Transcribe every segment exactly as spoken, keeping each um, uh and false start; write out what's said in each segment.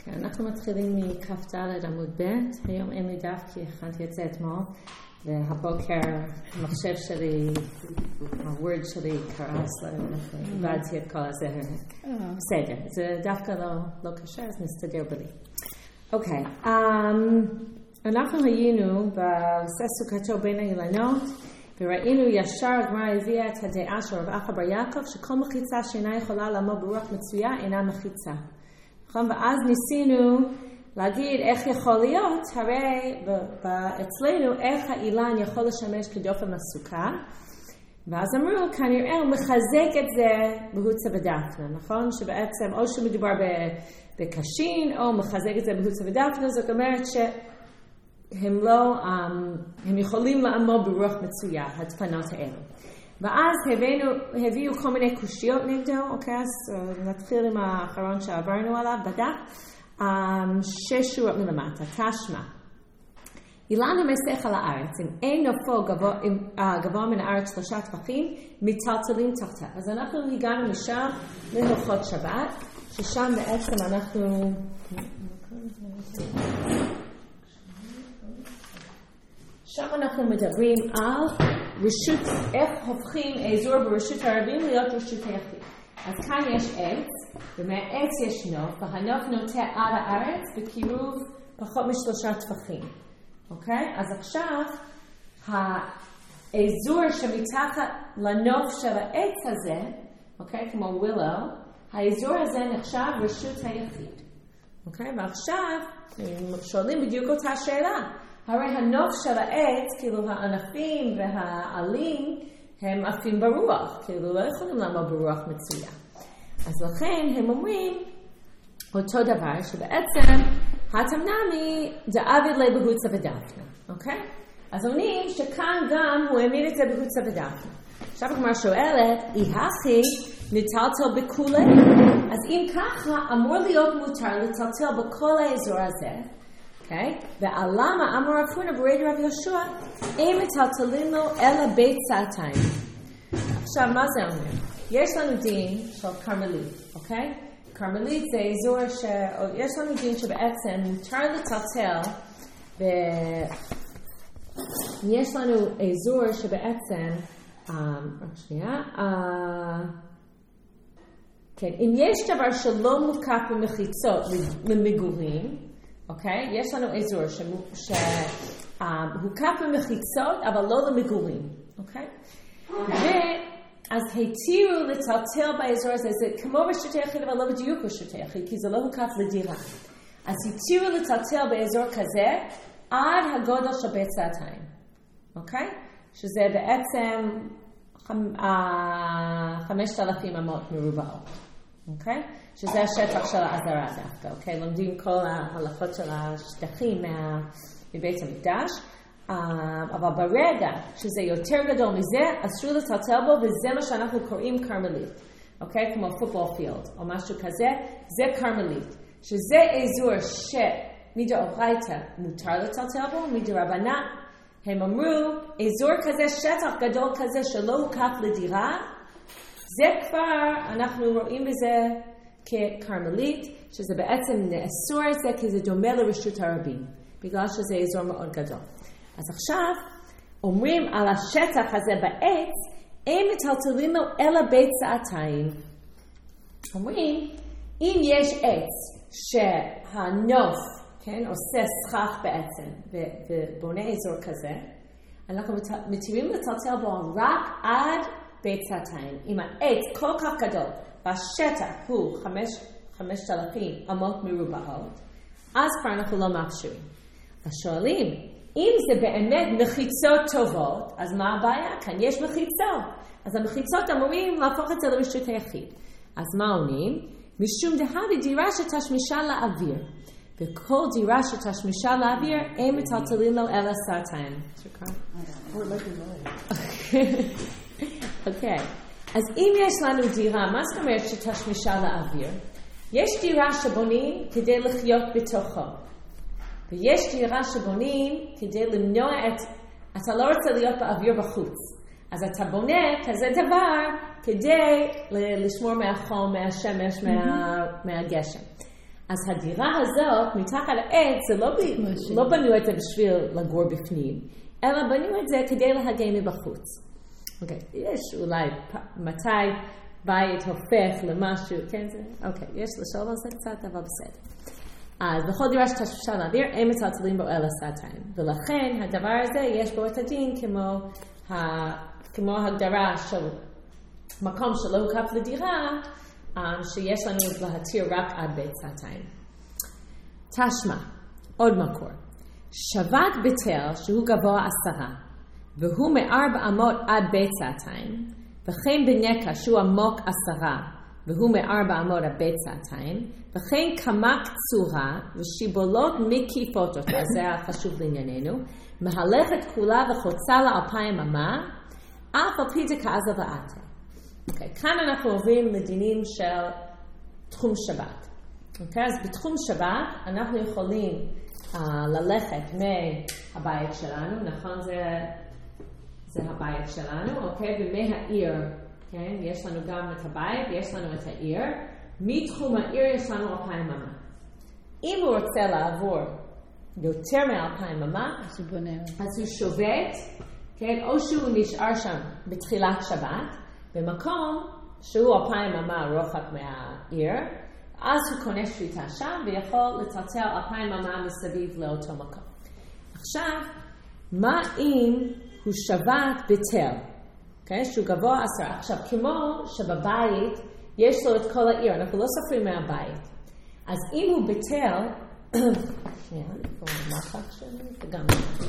אנחנו מתחילים מכ"ד עמוד ב', היום אין לי דף כי הכנתי את זה אתמול, והבוקר המחשב שלי, הוורד שלי קרס, איבדתי את כל הזה. בסדר, זה דווקא לא קשה, אז נסתדר בלי. אוקיי, אנחנו היינו בעושה סוכתו בין האילנות, וראינו ישר הגמרא הביאה את הדעה של רב אחא בר יעקב, שכל מחיצה שאינה יכולה לעמוד ברוח מצויה אינה מחיצה. ואז ניסינו להגיד איך יכול להיות, הרי אצלנו איך האילן יכול לשמש כדופן לסוכה, ואז אמרו כנראה הוא מחזק את זה בהוצא ודפנה, נכון? שבעצם או שמדובר בקשין או מחזק את זה בהוצא ודפנה, זאת אומרת שהם לא, הם יכולים לעמוד ברוח מצויה, הדפנות האלו. ואז הבאנו, הביאו כל מיני קושיות נגדו, אוקיי, אז נתחיל עם האחרון שעברנו עליו, בדף, שש שורות מלמטה, תשמע. אילן המסך על הארץ, אם אין נופו גבוה, גבוה מן הארץ שלושה טפחים, מטלטלים תחתיו. אז אנחנו הגענו משם להלכות שבת, ששם בעצם אנחנו... שם אנחנו מדברים על רשות, איך הופכים אזור ברשות הרבים להיות רשות היחיד. אז כאן יש עץ, ומהעץ יש נוף, והנוף נוטה עד הארץ בקירוב פחות משלושה טפחים. אוקיי? אז עכשיו, האזור שמתחת לנוף של העץ הזה, אוקיי? כמו ווילו, האזור הזה נחשב רשות היחיד. אוקיי? ועכשיו, שואלים בדיוק אותה שאלה. הרי הנוף של העץ, כאילו הענפים והעלים, הם עפים ברוח, כאילו לא יכולים לעמוד ברוח מצויה. אז לכן הם אומרים אותו דבר, שבעצם התמנמי דאביד לי בהוצא ודפנה, אוקיי? אז אומרים שכאן גם הוא העמיד את זה בהוצא ודפנה. עכשיו הגמרא שואלת, אי הכי נטלטל בכולי? אז אם ככה אמור להיות מותר לטלטל בכל האזור הזה, אוקיי? ועלמה אמר רב הונא ברי רב יהושע, אין מטלטלים לו אלא בית סעתיים. עכשיו, מה זה אומר? יש לנו דין של קרמלית, אוקיי? קרמלית זה אזור ש... יש לנו דין שבעצם מותר לטלטל ב... יש לנו אזור שבעצם... רק שנייה. כן, אם יש דבר שלא מוקף במחיצות למגורים, אוקיי? יש לנו אזור שהוקף במחיצות, אבל לא למגורים, אוקיי? ואז התירו לטלטל באזור הזה, זה כמו רשות היחיד, אבל לא בדיוק רשות היחיד, כי זה לא הוקף לדירה. אז התירו לטלטל באזור כזה, עד הגודל של בית סעתיים, אוקיי? שזה בעצם חמשת אלפים אמות מרובעות. אוקיי? שזה השטח של העזרה דווקא, אוקיי? לומדים כל ההלכות של השטחים מבית המקדש, אבל ברגע שזה יותר גדול מזה, אסור לטלטל בו, וזה מה שאנחנו קוראים קרמלית, אוקיי? כמו פוטבול פילד או משהו כזה, זה קרמלית, שזה אזור שמדאורייתא מותר לטלטל בו, מדרבנן הם אמרו, אזור כזה, שטח גדול כזה שלא הוקף לדירה, זה כבר, אנחנו רואים בזה כקרמלית, שזה בעצם נאסור את זה, כי זה דומה לרשות הרבים, בגלל שזה אזור מאוד גדול. אז עכשיו, אומרים על השטח הזה בעץ, אין מטלטלים לו אלא בית סעתיים. אומרים, אם יש עץ שהנוף, כן, עושה סכך בעצם, ובונה אזור כזה, אנחנו מתירים לטלטל בו רק עד בית סעתיים. אם העץ כל כך גדול, והשטח הוא חמשת אלפים אמות מרובעות, אז כבר אנחנו לא מאפשרים. אז שואלים, אם זה באמת מחיצות טובות, אז מה הבעיה? כאן יש מחיצות. אז המחיצות אמורים להפוך את זה לרשות היחיד. אז מה עונים? משום דהבי דירה שתשמישה לאוויר. וכל דירה שתשמישה לאוויר, אין מטלטלים לו אלא סעתיים. אוקיי. אז אם יש לנו דירה, מה זאת אומרת שתשמישה לאוויר? יש דירה שבונים כדי לחיות בתוכו. ויש דירה שבונים כדי למנוע את... אתה לא רוצה להיות באוויר בחוץ. אז אתה בונה כזה דבר כדי לשמור מהחום, מהשמש, מה, מהגשם. אז הדירה הזאת, מתחת לעץ, זה לא, לא בנו את זה בשביל לגור בפנים, אלא בנו את זה כדי להגן מבחוץ. אוקיי, יש אולי מתי בית הופך למשהו, כן זה? אוקיי, יש לשאול על זה קצת, אבל בסדר. אז בכל דירה שתשפשה לאוויר, אין מצלצלים בו אלא סעתיים. ולכן הדבר הזה יש בו את הדין כמו, ה, כמו הגדרה של מקום שלא הוקף לדירה, שיש לנו להתיר רק עד בית סעתיים. תשמע, עוד מקור. שבת בתל שהוא גבוה עשרה, והוא מארבע אמות עד בית סעתיים, וכן בנקע שהוא עמוק עשרה, והוא מארבע אמות עד בית סעתיים, וכן כמה קצורה ושיבולות מקיפות אותה, זה החשוב לענייננו, מהלכת כולה וחוצה לאלפיים אמה, אף על פי דקעזה ועתה. אוקיי, כאן אנחנו עוברים לדינים של תחום שבת. אוקיי, אז בתחום שבת אנחנו יכולים uh, ללכת מהבית שלנו, נכון? זה, זה הבית שלנו, אוקיי? ומהעיר, כן? יש לנו גם את הבית, יש לנו את העיר. מתחום העיר יש לנו אלפיים אמה. אם הוא רוצה לעבור יותר מאלפיים אמה, אז הוא שובת, כן? או שהוא נשאר שם בתחילת שבת, במקום שהוא אלפיים אמה רוחק מהעיר, אז הוא קונה שביתה שם ויכול לטלטל אלפיים אמה מסביב לאותו מקום. עכשיו, מה אם הוא שבת בתל? Okay? שהוא גבוה עשרה. עכשיו, כמו שבבית יש לו את כל העיר, אנחנו לא סופרים מהבית. אז אם הוא בתל, שנייה, אני פה במחק שלי, וגם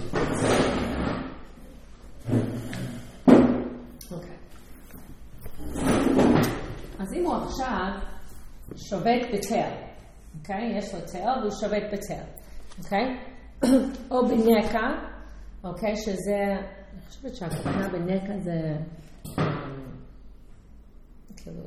אוקיי. אז אם הוא עכשיו שובת בתל, אוקיי? יש לו תל והוא שובת בתל, אוקיי? או בנקע, אוקיי? שזה, אני חושבת שהכוונה בנקע זה כאילו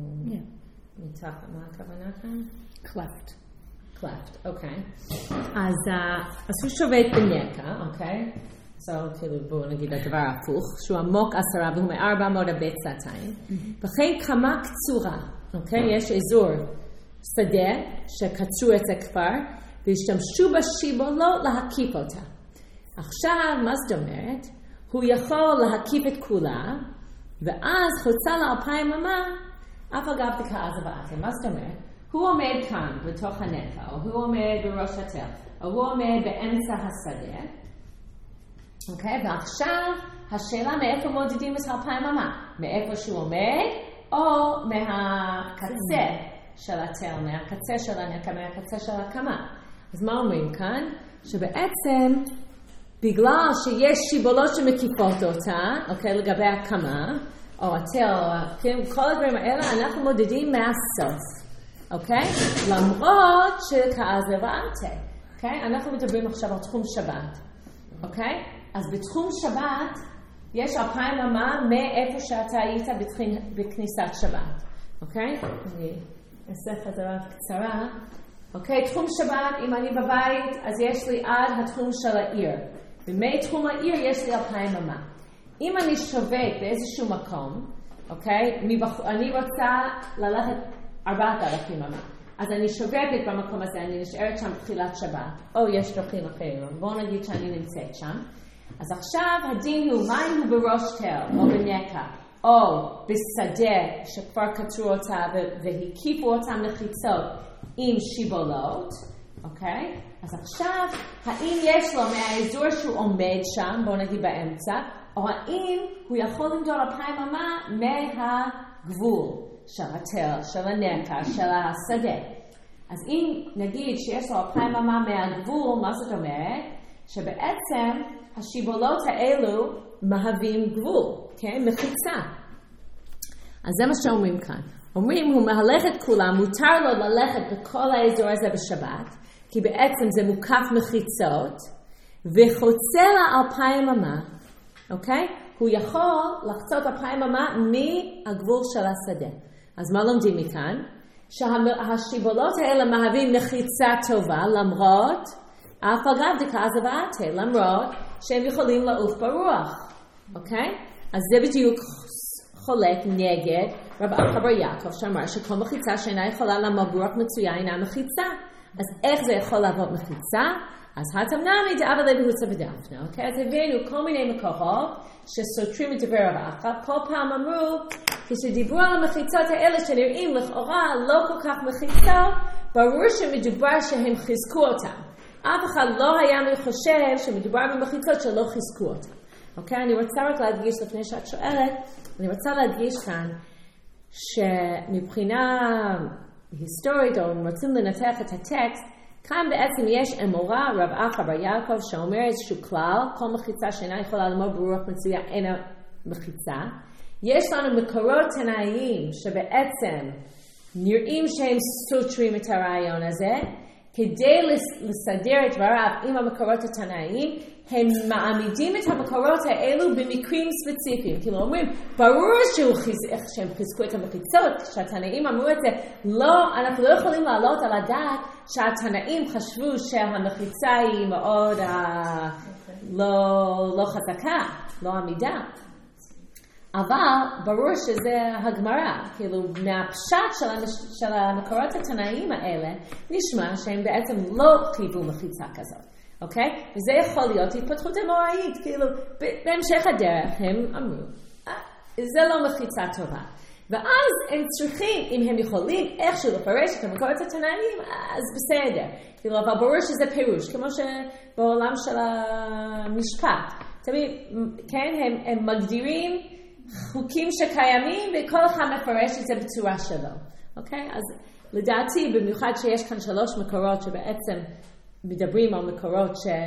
מתחת, מה הכוונה כאן? קלפט. קלפט, אוקיי. אז הוא שובת בנקע, אוקיי? אז כאילו בואו נגיד הדבר ההפוך, שהוא עמוק עשרה והוא מארבע אמות עד בית סעתיים. וכן כמה קצורה, אוקיי? יש אזור שדה שקצרו את זה כבר, והשתמשו בשיבולות להקיף אותה. עכשיו, מה זאת אומרת? הוא יכול להקיף את כולה, ואז חוצה לאלפיים אמה, אף אגב דקעזה ועתה. מה זאת אומרת? הוא עומד כאן בתוך הנקע, או הוא עומד בראש התל, או הוא עומד באמצע השדה, אוקיי? ועכשיו השאלה מאיפה מודדים את אלפיים אמה? מאיפה שהוא עומד, או מהקצה של התל, מהקצה של הנקע, מהקצה של הקמה. אז מה אומרים כאן? שבעצם בגלל שיש שיבולות שמקיפות אותה, אוקיי, לגבי הקמה, או התל, או כל הדברים האלה, אנחנו מודדים מהסוף, אוקיי? למרות שדקעזה ועתה, אוקיי? אנחנו מדברים עכשיו על תחום שבת, אוקיי? אז בתחום שבת יש אלפיים אמה מאיפה שאתה היית בכניסת שבת, אוקיי? אני אעשה חזרה קצרה. אוקיי, תחום שבת, אם אני בבית, אז יש לי עד התחום של העיר. ומתחום העיר יש לי אלפיים אמה. אם אני שובת באיזשהו מקום, אוקיי, אני רוצה ללכת ארבעת אלפים אמה. אז אני שובתת במקום הזה, אני נשארת שם בתחילת שבת. או יש דרכים אחרים, בואו נגיד שאני נמצאת שם. אז עכשיו הדין הוא, מה אם הוא בראש תל, או בנקע, או בשדה שכבר קצרו אותה והקיפו אותם לחיצות עם שיבולות, אוקיי? אז עכשיו, האם יש לו מהאזור שהוא עומד שם, בואו נגיד באמצע, או האם הוא יכול למדוד אלפיים אמה מהגבול של התל, של הנקע, של השדה. אז אם נגיד שיש לו אלפיים אמה מהגבול, מה זאת אומרת? שבעצם השיבולות האלו מהווים גבול, כן? מחיצה. אז זה מה שאומרים כאן. אומרים, הוא מהלך את כולם, מותר לו ללכת בכל האזור הזה בשבת, כי בעצם זה מוקף מחיצות, וחוצה לאלפיים אמה, אוקיי? הוא יכול לחצות אלפיים אמה מהגבול של השדה. אז מה לומדים מכאן? שהשיבולות האלה מהווים מחיצה טובה, למרות, אף אגב דקעזה ועתה, למרות שהם יכולים לעוף ברוח, אוקיי? אז זה בדיוק חולק נגד רב אחא בר יעקב שאמר שכל מחיצה שאינה יכולה לעמוד ברוח מצויה אינה מחיצה. אז איך זה יכול לעבוד מחיצה? אז התמנמי דאבה לבהוצה ודפנה, אוקיי? אז הבאנו כל מיני מקורות שסותרים את דברי רב אחא. כל פעם אמרו, כשדיברו על המחיצות האלה שנראים לכאורה לא כל כך מחיצה, ברור שמדובר שהם חיזקו אותם. אף אחד לא היה חושב שמדובר במחיצות שלא חיזקו אותם. אוקיי? אני רוצה רק להדגיש לפני שאת שואלת, אני רוצה להדגיש כאן שמבחינה היסטורית, או אם רוצים לנתח את הטקסט, כאן בעצם יש אמורה רב אחא בר יעקב שאומר איזשהו כלל, כל מחיצה שאינה יכולה לעמוד ברוח מצויה אינה מחיצה. יש לנו מקורות תנאיים שבעצם נראים שהם סותרים את הרעיון הזה, כדי לסדר את דבריו עם המקורות התנאיים, הם מעמידים את המקורות האלו במקרים ספציפיים. כאילו אומרים, ברור שהם חיזקו את המחיצות, שהתנאים אמרו את זה, לא, אנחנו לא יכולים לעלות על הדעת שהתנאים חשבו שהמחיצה היא מאוד uh, לא, לא חזקה, לא עמידה. אבל ברור שזה הגמרא, כאילו מהפשט של, המש... של המקורות התנאיים האלה, נשמע שהם בעצם לא חייבו מחיצה כזאת, אוקיי? וזה יכול להיות התפתחות אמוראית, כאילו בהמשך הדרך הם אמרו, אה, זה לא מחיצה טובה. ואז הם צריכים, אם הם יכולים איכשהו לפרש את המקורות התנאיים, אז בסדר. כאילו, אבל ברור שזה פירוש, כמו שבעולם של המשפט. תמיד, כן, הם, הם מגדירים חוקים שקיימים, וכל אחד מפרש את זה בצורה שלו. אוקיי? אז לדעתי, במיוחד שיש כאן שלוש מקורות שבעצם מדברים על מקורות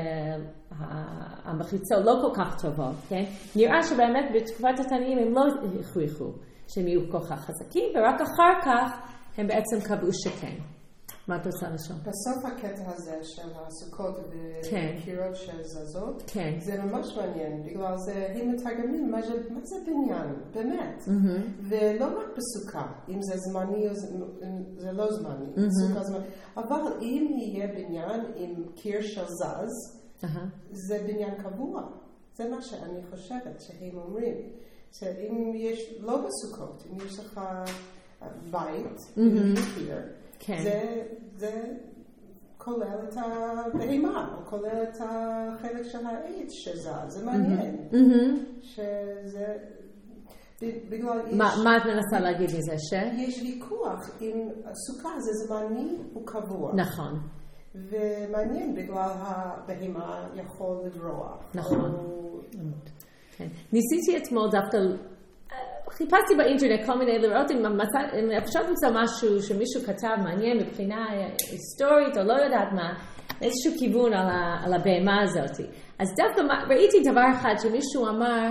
שהמחיצות לא כל כך טובות, כן? נראה שבאמת בתקופת התנאים הם לא הכריחו שהם יהיו כל כך חזקים, ורק אחר כך הם בעצם קבעו שכן. מה את רוצה לשאול? בסוף הקטע הזה של הסוכות וקירות שזזות, כן. זה ממש מעניין, בגלל זה הם מתרגמים מה זה, מה זה בניין, באמת. Mm-hmm. ולא רק בסוכה, אם זה זמני או זה לא זמני, mm-hmm. סוכה זמני. אבל אם יהיה בניין עם קיר של זז, uh-huh. זה בניין קבוע. זה מה שאני חושבת שהם אומרים. שאם יש, לא בסוכות, אם יש לך בית, mm-hmm. קיר, כן. זה, זה כולל את הבהמה, או כולל את החלק של העץ שזה, זה מעניין. Mm-hmm. שזה, בגלל יש... מה, מה את מנסה להגיד מזה, ש? יש ויכוח אם הסוכה זה זמני וקבוע. נכון. ומעניין בגלל הבהמה יכול לברוח. נכון. או... כן. ניסיתי אתמול דווקא... חיפשתי באינטרנט כל מיני לראות אם אפשר למצוא משהו שמישהו כתב מעניין מבחינה היסטורית או לא יודעת מה, איזשהו כיוון על, ה, על הבהמה הזאת. אז דווקא ראיתי דבר אחד שמישהו אמר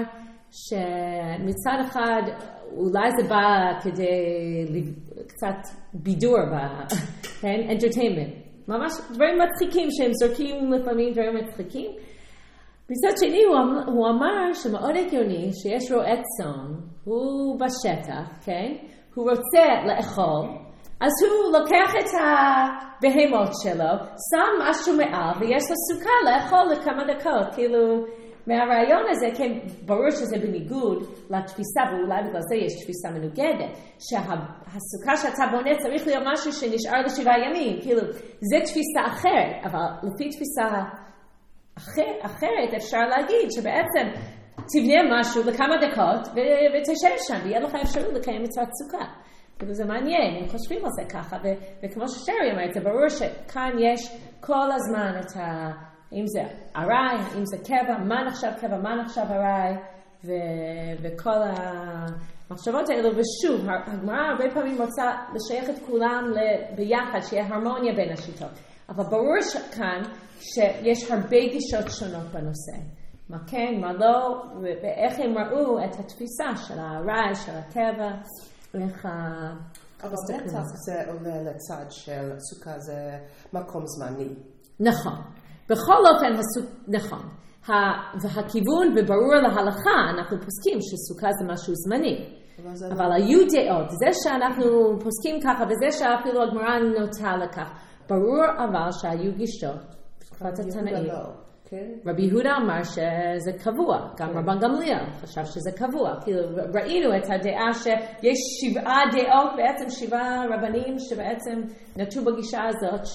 שמצד אחד אולי זה בא כדי קצת בידור, כן? entertainment. ממש דברים מצחיקים שהם זורקים לפעמים דברים מצחיקים. מצד שני הוא, הוא אמר שמאוד הגיוני שיש רועה צאן, הוא בשטח, כן? הוא רוצה לאכול, אז הוא לוקח את הבהמות שלו, שם משהו מעל ויש לו סוכה לאכול לכמה דקות. כאילו מהרעיון הזה, כן, ברור שזה בניגוד לתפיסה, ואולי בגלל זה יש תפיסה מנוגדת, שהסוכה שאתה בונה צריך להיות משהו שנשאר לשבעה ימים. כאילו זה תפיסה אחרת, אבל לפי תפיסה אחר, אחרת אפשר להגיד שבעצם תבנה משהו לכמה דקות ו- ותשב שם, ויהיה לך אפשרות לקיים מצוות סוכה. וזה מעניין, אם חושבים על זה ככה, ו- וכמו ששרי אומרת, זה ברור שכאן יש כל הזמן את ה... אם זה ארעי, אם זה קבע, מה נחשב קבע, מה נחשב ארעי, ו- וכל המחשבות האלו. ושוב, הגמרא הרבה פעמים רוצה לשייך את כולם ביחד, שיהיה הרמוניה בין השיטות. אבל ברור כאן שיש הרבה גישות שונות בנושא. מה כן, מה לא, ואיך הם ראו את התפיסה של הרעי, של הטבע, ואיך... אבל בטח זה עולה לצד של סוכה, זה מקום זמני. נכון. בכל אופן, הסוכ... נכון. והכיוון וברור להלכה, אנחנו פוסקים שסוכה זה משהו זמני. אבל היו דעות, זה שאנחנו פוסקים ככה, וזה שאפילו הגמרא נוטה לכך. ברור אבל שהיו גישות. תקופת התנאים. רבי יהודה אמר שזה קבוע, גם רבן גמליאל חשב שזה קבוע, כאילו ראינו את הדעה שיש שבעה דעות, בעצם שבעה רבנים שבעצם נטו בגישה הזאת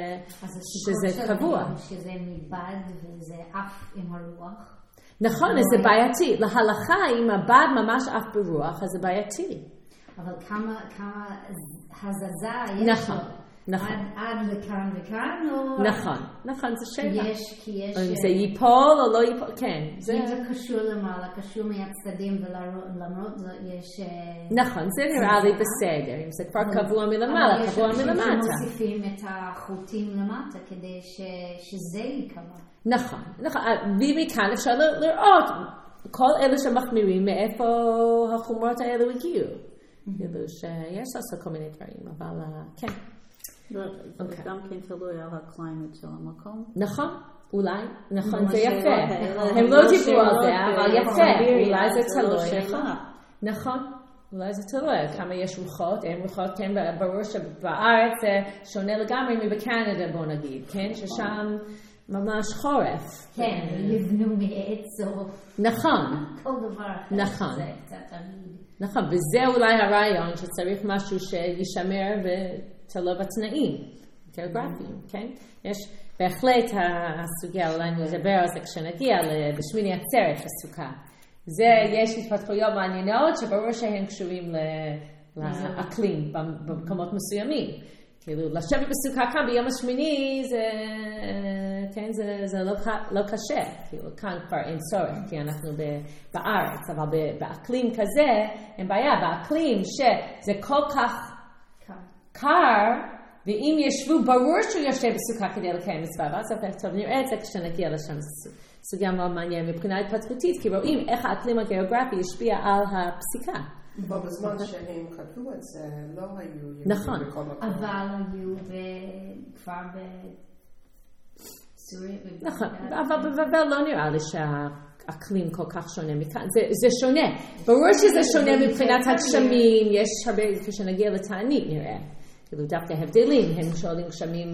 שזה קבוע. שזה מבד וזה אף עם הרוח. נכון, אז זה בעייתי. להלכה, אם הבד ממש אף ברוח, אז זה בעייתי. אבל כמה, כמה הזזה יש נכון, לו? נכון. עד, עד לכאן וכאן או... נכון, נכון, זה שאלה. יש, כי יש... אם זה ייפול או לא ייפול, כן. זה... אם זה קשור למעלה, קשור מהצדדים ולמרות זאת יש... נכון, זה נראה לי בסדר. אם זה כבר קבוע מלמעלה, קבוע מלמטה. אבל יש מוסיפים את החוטים למטה כדי ש... שזה ייקבע. נכון, נכון. ומכאן אפשר לראות כל אלה שמחמירים מאיפה החומרות האלו הגיעו. כאילו שיש לעשות כל מיני דברים, אבל כן. זה גם כן תלוי על הקליימט של המקום. נכון, אולי, נכון, זה יפה. הם לא דיברו על זה, אבל יפה, אולי זה תלוי. נכון, אולי זה תלוי. כמה יש רוחות, אין רוחות, כן, ברור שבארץ זה שונה לגמרי מבקנדה, בוא נגיד, כן, ששם ממש חורף. כן, יבנו מעץ או... נכון. כל דבר אחר. נכון. זה קצת עמיד. נכון, וזה אולי הרעיון שצריך משהו שישמר ותלוי בתנאים, גיאוגרפיים, כן? יש בהחלט הסוגיה, אולי נדבר על זה כשנגיע בשמיני עצרת הסוכה. זה, יש התפתחויות מעניינות שברור שהן קשורים לאקלים במקומות מסוימים. כאילו, לשבת בסוכה כאן ביום השמיני זה, כן, זה, זה לא, לא קשה. כאילו, כאן כבר אין צורך, כי אנחנו בארץ, אבל באקלים כזה, אין בעיה. באקלים שזה כל כך קר, ואם ישבו, ברור שהוא יושב בסוכה כדי לקיים מצווה, ואז טוב, נראה את זה כשנגיע לשם. זו סוגיה מאוד מעניינת מבחינה התפתחותית, כי רואים איך האקלים הגיאוגרפי השפיע על הפסיקה. בזמן שהם כתבו את זה, לא היו... נכון. אבל היו כבר בסוריה. נכון, אבל בבבל לא נראה לי שהאקלים כל כך שונה מכאן. זה שונה. ברור שזה שונה מבחינת הגשמים, יש הרבה, כשנגיע לתענית נראה. כאילו דווקא הבדלים, הם שואלים גשמים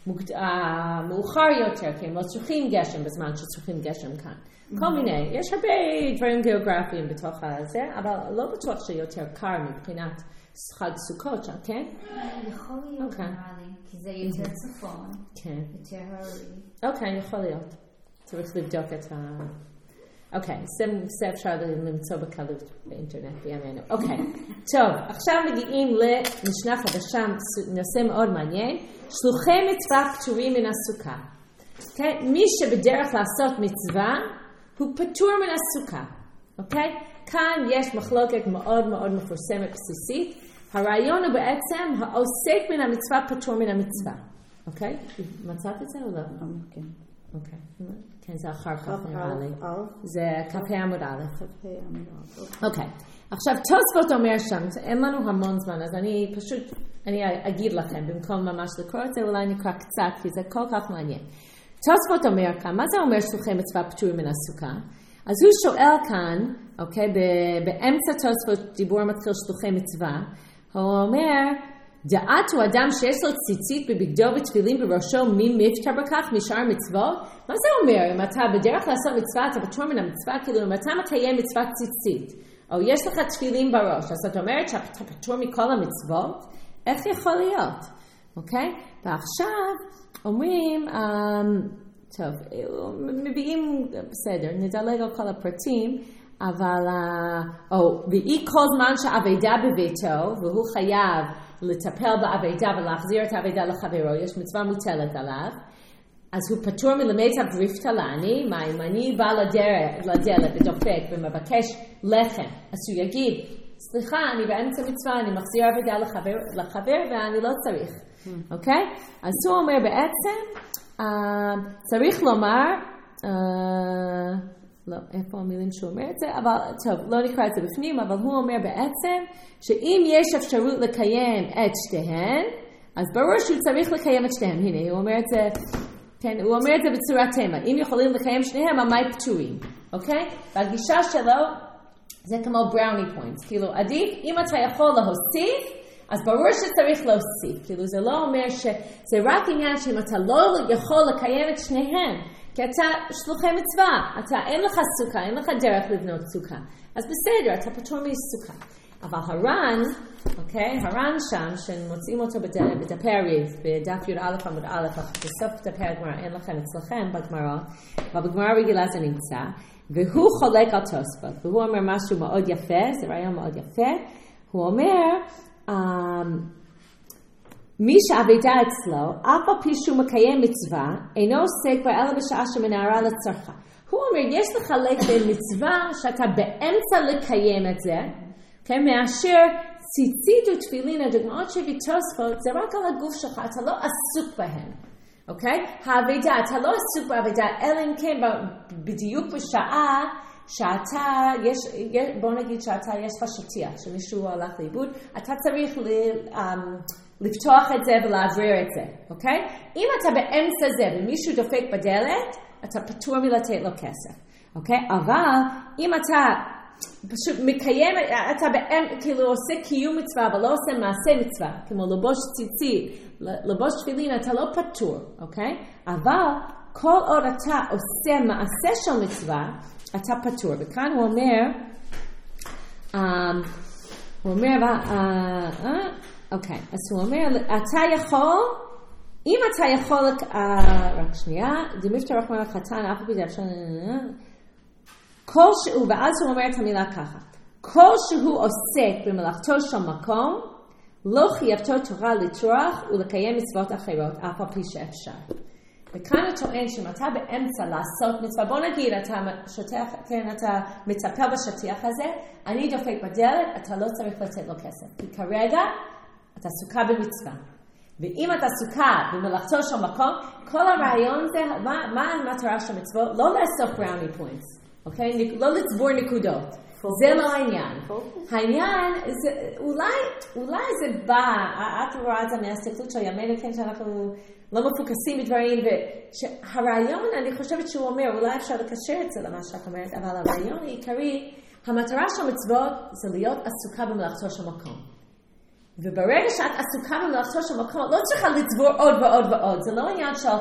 מאוחר יותר, כי הם לא צריכים גשם בזמן שצריכים גשם כאן. כל מיני, יש הרבה דברים גיאוגרפיים בתוך הזה, אבל לא בטוח שיותר קר מבחינת חג סוכות שם, כן? יכול להיות, נראה לי, כי זה יותר צפון, יותר הרי. אוקיי, יכול להיות. צריך לבדוק את ה... אוקיי, זה אפשר למצוא בקלות באינטרנט בימינו. אוקיי, טוב, עכשיו מגיעים למשנה חדשה, נושא מאוד מעניין. שלוחי מצווה פטורים מן הסוכה. מי שבדרך לעשות מצווה, הוא פטור מן הסוכה. אוקיי? כאן יש מחלוקת מאוד מאוד מפורסמת בסיסית. הרעיון הוא בעצם העוסק מן המצווה פטור מן המצווה. אוקיי? מצאת את זה או לא? כן. אוקיי. כן, זה אחר כך נראה לי. זה כ"ה עמוד א'. אוקיי. עכשיו, תוספות אומר שם, אין לנו המון זמן, אז אני פשוט, אני אגיד לכם, במקום ממש לקרוא את זה, אולי נקרא קצת, כי זה כל כך מעניין. תוספות אומר כאן, מה זה אומר שלוחי מצווה פטורים מן הסוכה? אז הוא שואל כאן, אוקיי, באמצע תוספות דיבור מתחיל שלוחי מצווה, הוא אומר, דעת הוא אדם שיש לו ציצית בבגדו ותפילים בראשו, מי מבטר בכך משאר מצוות? מה זה אומר? אם אתה בדרך לעשות מצווה, אתה פטור מן המצווה, כאילו אם אתה מקיים מצוות ציצית, או יש לך תפילים בראש, אז את אומרת שאתה פטור מכל המצוות, איך יכול להיות? אוקיי? ועכשיו אומרים, טוב, מביאים, בסדר, נדלג על כל הפרטים, אבל, או, ואי כל זמן שעבדה בביתו, והוא חייב לטפל בעבדה ולהחזיר את העבדה לחברו, יש מצווה מוטלת עליו, אז הוא פטור מלמיטב בריפתלני, מה אם אני בא לדלת, לדלת ודופק ומבקש לחם, אז הוא יגיד, סליחה, אני באמצע מצווה, אני מחזיר עבדה לחבר, לחבר ואני לא צריך, אוקיי? אז הוא אומר בעצם, uh, צריך לומר, uh, לא, איפה המילים שהוא אומר את זה, אבל טוב, לא נקרא את זה בפנים, אבל הוא אומר בעצם, שאם יש אפשרות לקיים את שתיהן, אז ברור שהוא צריך לקיים את שתיהן, הנה, הוא אומר את זה, כן, הוא אומר את זה בצורת תמה, אם יכולים לקיים שניהם, המי פטורים, אוקיי? והגישה שלו, זה כמו בראוני פוינטס, כאילו עדיף, אם אתה יכול להוסיף, אז ברור שצריך להוסיף, כאילו זה לא אומר שזה רק עניין שאם אתה לא יכול לקיים את שניהם, כי אתה שלוחי מצווה, אתה אין לך סוכה, אין לך דרך לבנות סוכה, אז בסדר, אתה פטור מסוכה. אבל הר"ן, אוקיי, הר"ן שם, שמוצאים אותו בדפי הרי"ף, בדף י"א עמוד א', בסוף דפי הגמרא, אין לכם אצלכם בגמרא, אבל בגמרא רגילה זה נמצא, והוא חולק על תוספות, והוא אומר משהו מאוד יפה, זה רעיון מאוד יפה, הוא אומר, um, מי שעבדה אצלו, אף על פי שהוא מקיים מצווה, אינו עוסק בה אלא בשעה שמנערה לצרכה. הוא אומר, יש לחלק בין מצווה שאתה באמצע לקיים את זה, okay, מאשר ציצית ותפילין, הדוגמאות שהביא תוספות, זה רק על הגוף שלך, אתה לא עסוק בהן. אוקיי? העבדה, אתה לא עסוק בעבדה, אלא אם כן בדיוק בשעה שאתה, יש, בוא נגיד שאתה, יש לך שטיח, שמישהו הלך לאיבוד, אתה צריך ל, um, לפתוח את זה ולהעביר את זה, אוקיי? אם אתה באמצע זה ומישהו דופק בדלת, אתה פטור מלתת לו כסף, אוקיי? אבל אם אתה פשוט מקיים, אתה באמצע, כאילו עושה קיום מצווה, אבל לא עושה מעשה מצווה, כמו לבוש ציצית, לבוש תפילין, אתה לא פטור, אוקיי? אבל כל עוד אתה עושה מעשה של מצווה, אתה פטור. וכאן הוא אומר, הוא אומר, אוקיי, אז הוא אומר, אתה יכול, אם אתה יכול, רק שנייה, דמיפתר רחמן החתן, אף פעם אפשר, כל שהוא, ואז הוא אומר את המילה ככה, כל שהוא עוסק במלאכתו של מקום, לא חייבתו תורה לטרוח ולקיים מצוות אחרות, אף על פי שאפשר. וכאן הוא טוען שאם אתה באמצע לעשות מצווה, בוא נגיד, אתה, שטח, כן, אתה מצפל בשטיח הזה, אני דופק בדלת, אתה לא צריך לתת לו כסף. כי כרגע אתה סוכה במצווה. ואם אתה סוכה במלאכתו של מקום, כל הרעיון זה, מה, מה המטרה של מצוות? לא לאסוף brownie points, אוקיי? לא לצבור נקודות. זה לא העניין. העניין, זה, אולי, אולי זה בא, את רואה את זה מהסתכלות של ימינו, כן, שאנחנו לא מפוקסים בדברים, והרעיון, אני חושבת שהוא אומר, אולי אפשר לקשר את זה למה שאת אומרת, אבל הרעיון העיקרי, המטרה של מצוות זה להיות עסוקה במלאכתו של מקום. וברגע שאת עסוקה במלאכתו של מקום, לא צריכה לצבור עוד ועוד ועוד. זה לא עניין של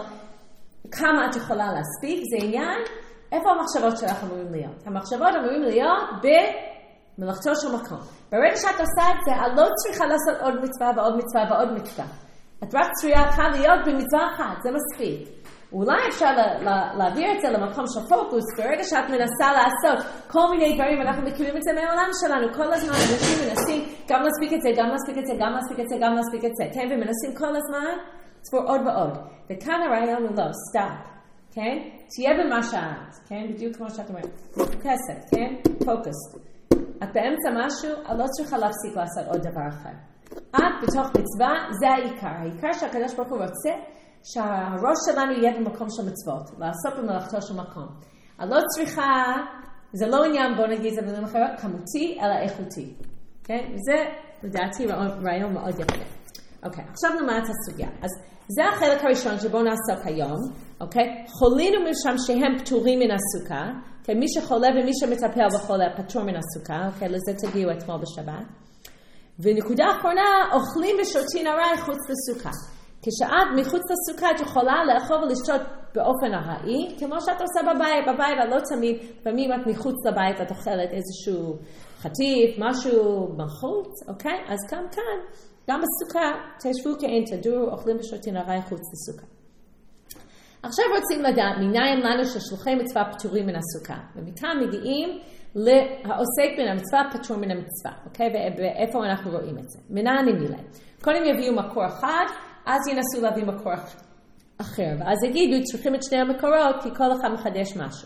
כמה את יכולה להספיק, זה עניין איפה המחשבות שלך אמורים להיות. המחשבות אמורים להיות במלאכתו של מקום. ברגע שאת עושה את זה, את לא צריכה לעשות עוד מצווה ועוד מצווה ועוד מצווה. את רק צריכה להיות במצווה אחת, זה מספיק. אולי אפשר להעביר את זה למקום של פוקוס, ברגע שאת מנסה לעשות כל מיני דברים, אנחנו מכירים את זה מהעולם שלנו, כל הזמן אנשים מנסים גם להספיק את זה, גם להספיק את זה, גם להספיק את זה, גם להספיק את זה, כן? ומנסים כל הזמן לצבור עוד ועוד. וכאן הרעיון הוא לא, סטאפ, כן? תהיה במה שאת, כן? בדיוק כמו שאת אומרת, מפוקסת, כן? פוקוס. את באמצע משהו, את לא צריכה להפסיק לעשות עוד דבר אחר. את בתוך מצווה, זה העיקר. העיקר שהקדוש ברוך הוא רוצה, שהראש שלנו יהיה במקום של מצוות, לעשות במלאכתו של מקום. אני לא צריכה, זה לא עניין, בוא נגיד, זה במילים אחרות, כמותי, אלא איכותי. כן? וזה, לדעתי, רעיון מאוד יפה. אוקיי, עכשיו נאמר את הסוגיה. אז זה החלק הראשון שבו נעסוק היום, אוקיי? חולינו משם שהם פטורים מן הסוכה, כן? מי שחולה ומי שמטפל בחולה פטור מן הסוכה, אוקיי? לזה תגיעו אתמול בשבת. ונקודה אחרונה, אוכלים ושותים הרי חוץ לסוכה. כשאת מחוץ לסוכה את יכולה לאכול ולשתות באופן ארעי, כמו שאת עושה בבית, בבית לא תמיד, פעמים את מחוץ לבית את אוכלת איזשהו חטיף, משהו בחוץ, אוקיי? אז גם כאן, גם בסוכה, תשבו כאין תדורו, אוכלים ושותים הרי חוץ לסוכה. עכשיו רוצים לדעת, מניין לנו ששלוחי מצווה פטורים מן הסוכה, ומכאן מגיעים לעוסק מן המצווה פטור מן המצווה, אוקיי? ואיפה אנחנו רואים את זה? מנין מילה. קודם יביאו מקור אחד, אז ינסו להביא מקור אחר, ואז יגידו, צריכים את שני המקורות, כי כל אחד מחדש משהו.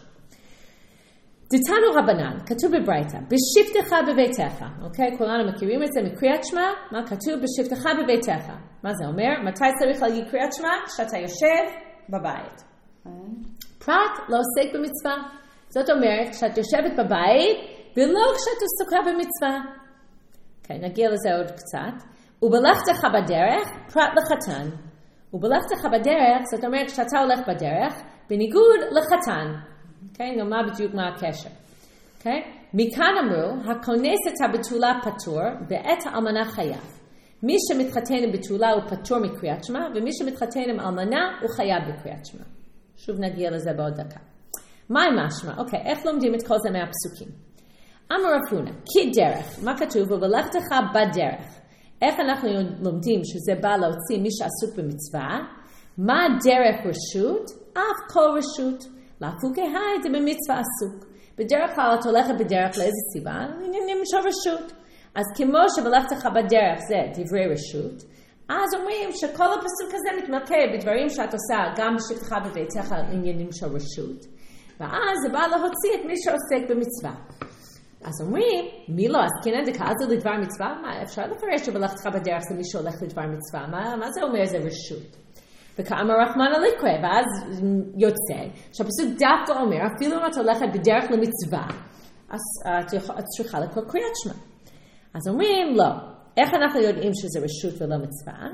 דתנו רבנן, כתוב בברייתא, בשבתך בביתך, אוקיי? כולנו מכירים את זה מקריאת שמע, מה כתוב? בשבתך בביתך. מה זה אומר? מתי צריך להגיד קריאת שמע? כשאתה יושב בבית. פרט לא עוסק במצווה. זאת אומרת, כשאת יושבת בבית, ולא כשאת עסוקה במצווה. אוקיי, נגיע לזה עוד קצת. ובלכתך בדרך, פרט לחתן. ובלכתך בדרך, זאת אומרת, כשאתה הולך בדרך, בניגוד לחתן. אוקיי? נאמר בדיוק מה הקשר. אוקיי? מכאן אמרו, הכונס את הבתולה פטור, ואת האלמנה חייב. מי שמתחתן עם בתולה הוא פטור מקריאת שמע, ומי שמתחתן עם אלמנה הוא חייב בקריאת שמע. שוב נגיע לזה בעוד דקה. מה עם משמע? אוקיי, איך לומדים את כל זה מהפסוקים? אמר רב הונא, כי דרך, מה כתוב? ובלכתך בדרך. איך אנחנו לומדים שזה בא להוציא מי שעסוק במצווה? מה דרך רשות? אף כל רשות. להפוקי היי זה במצווה עסוק. בדרך כלל את הולכת בדרך לאיזה סיבה? עניינים של רשות. אז כמו שבלכתך בדרך זה דברי רשות, אז אומרים שכל הפסוק הזה מתמקד בדברים שאת עושה גם בשבתך בביתך עניינים של רשות. ואז זה בא להוציא את מי שעוסק במצווה. אז אומרים, מי לא? אז כן, דקה זה לדבר מצווה? מה, אפשר לפרש שבלכתך בדרך זה מי שהולך לדבר מצווה? מה, מה זה אומר? זה רשות. וכאמר רחמנא ליטרא, ואז יוצא, שהפסוק דווקא אומר, אפילו אם את הולכת בדרך למצווה, אז את צריכה לקרוא קריאת שמע. אז אומרים, לא. איך אנחנו יודעים שזה רשות ולא מצווה?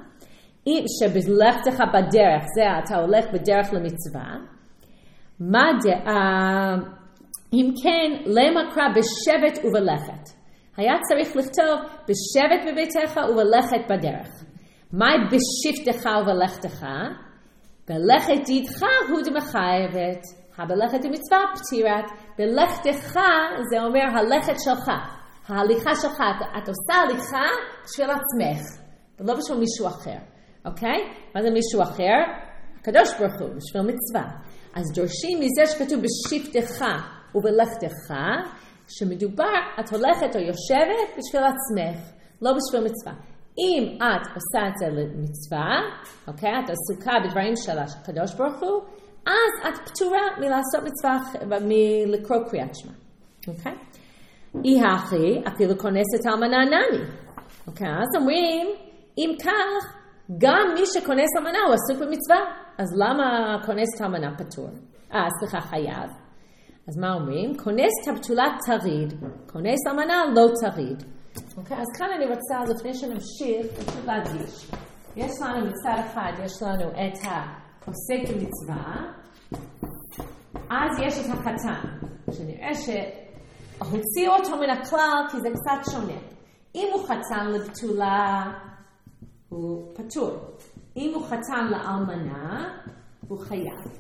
שבלכתך בדרך, זה אתה הולך בדרך למצווה, מה דעה? אם כן, למה קרא בשבט ובלכת? היה צריך לכתוב בשבט בביתך ובלכת בדרך. מה בשבתך ובלכתך? בלכת ידך הוא דמחייבת. הבלכת במצווה פטירת. בלכתך זה אומר הלכת שלך. ההליכה שלך. את עושה הליכה בשביל עצמך. ולא בשביל מישהו אחר. אוקיי? מה זה מישהו אחר? הקדוש ברוך הוא, בשביל מצווה. אז דורשים מזה שכתוב בשבתך ובלכתך, שמדובר, את הולכת או יושבת בשביל עצמך, לא בשביל מצווה. אם את עושה את זה למצווה, אוקיי, את עסוקה בדברים של הקדוש ברוך הוא, אז את פטורה מלעשות מצווה, מלקרוא קריאת שמע. אוקיי? אי הכי, אפילו כונסת אלמנה נמי. אוקיי, אז אומרים, אם כך, גם מי שכונס אלמנה הוא עסוק במצווה, אז למה כונס אלמנה פטור? אה, סליחה, חייב. אז מה אומרים? כונס הבתולה תריד, כונס אלמנה לא תריד. אוקיי, אז כאן אני רוצה, לפני שנמשיך, פשוט להדגיש. יש לנו מצד אחד, יש לנו את העוסק במצווה, אז יש את החתן, שנראה שהוציאו אותו מן הכלל, כי זה קצת שונה. אם הוא חתן לבתולה, הוא פטור. אם הוא חתן לאלמנה, הוא חייב.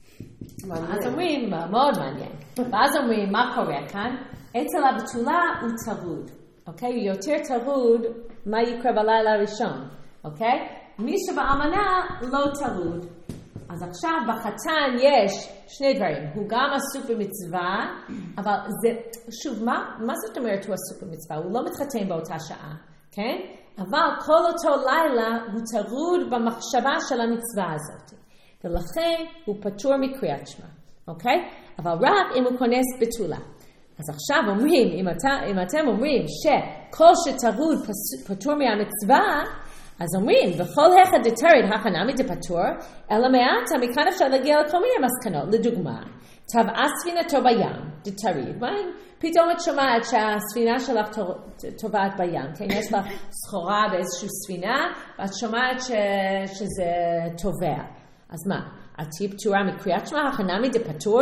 אז אומרים, מאוד מעניין. ואז אומרים, מה קורה כאן? אצל הבתולה הוא טרוד. אוקיי? יותר טרוד, מה יקרה בלילה הראשון. אוקיי? מי שבאלמנה לא טרוד. אז עכשיו בחתן יש שני דברים. הוא גם עסוק במצווה, אבל זה, שוב, מה, מה זאת אומרת הוא עסוק במצווה? הוא לא מתחתן באותה שעה. כן? אבל כל אותו לילה הוא טרוד במחשבה של המצווה הזאת. ולכן הוא פטור מקריאת שמע. אוקיי? אבל רק אם הוא כונס בתולה. אז עכשיו אומרים, אם, אתה, אם אתם אומרים שכל שטרוד פטור מהמצווה, אז אומרים, וכל אחד דתריד הכנמי דפטור, אלא מעטה, מכאן אפשר להגיע לכל מיני מסקנות. לדוגמה, טבעה ספינתו בים, דתריד. מה אם פתאום את שומעת שהספינה שלך טובעת בים? כן, יש לך סחורה באיזושהי ספינה, ואת שומעת ש... שזה טובע. אז מה? את תהיי פטורה מקריאת שמע, הכנמי דפטור?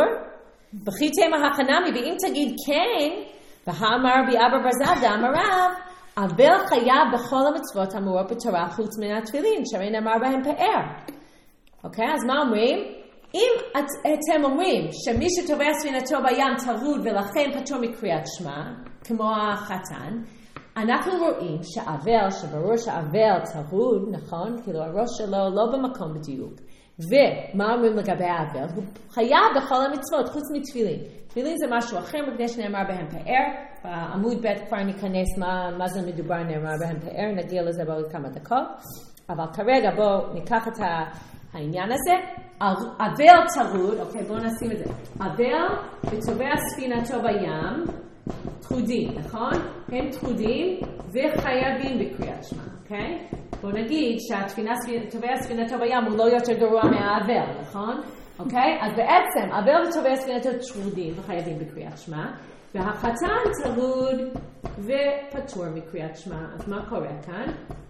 בכיתם הכנמי, ואם תגיד כן, והאמר בי אבא ברזדה, אמר רב, אבל חייב בכל המצוות המורות בתורה חוץ מן התפילין, שהרי נאמר בהם פאר. אוקיי, אז מה אומרים? אם את, אתם אומרים שמי שטובע ספינתו בים טרוד ולכן פטור מקריאת שמע, כמו החתן, אנחנו רואים שאבל, שברור שאבל טרוד, נכון? כאילו הראש שלו לא במקום בדיוק. ומה אומרים לגבי האבל? הוא חייב בכל המצוות, חוץ מתפילין. תפילין זה משהו אחר, מפני שנאמר בהם פאר. בעמוד ב' כבר ניכנס מה, מה זה מדובר נאמר בהם פאר, נגיע לזה בעוד כמה דקות. אבל כרגע בואו ניקח את העניין הזה. אבל טרוד, אוקיי, בואו נשים את זה. אבל וטובע ספינתו בים, טרודים, נכון? הם טרודים וחייבים בקריאת שמע, אוקיי? בואו נגיד שהטובע ספינתו בים הוא לא יותר גרוע מהאבל, נכון? אוקיי? אז בעצם, אבל וטובע ספינתו טרודים וחייבים בקריאת שמע, והחתן טרוד ופטור מקריאת שמע. אז מה קורה כאן?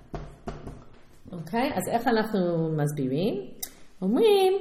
אוקיי? אז איך אנחנו מסבירים? אומרים,